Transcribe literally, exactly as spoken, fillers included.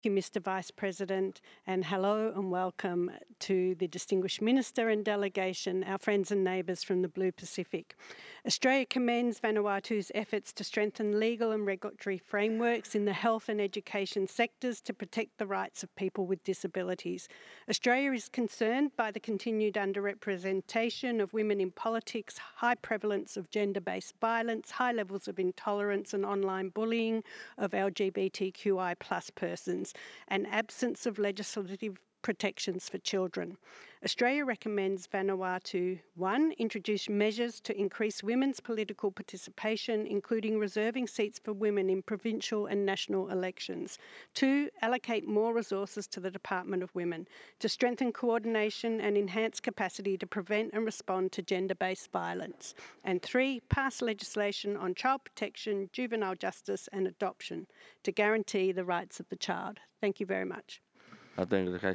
Thank you, Mister Vice President, and hello and welcome to the Distinguished Minister and delegation, our friends and neighbours from the Blue Pacific. Australia commends Vanuatu's efforts to strengthen legal and regulatory frameworks in the health and education sectors to protect the rights of people with disabilities. Australia is concerned by the continued underrepresentation of women in politics, high prevalence of gender-based violence, high levels of intolerance and online bullying of L G B T Q I plus persons, and absence of legislative protections for children. Australia recommends Vanuatu, one, introduce measures to increase women's political participation, including reserving seats for women in provincial and national elections. Two, allocate more resources to the Department of Women to strengthen coordination and enhance capacity to prevent and respond to gender-based violence. And three, pass legislation on child protection, juvenile justice and adoption to guarantee the rights of the child. Thank you very much. I think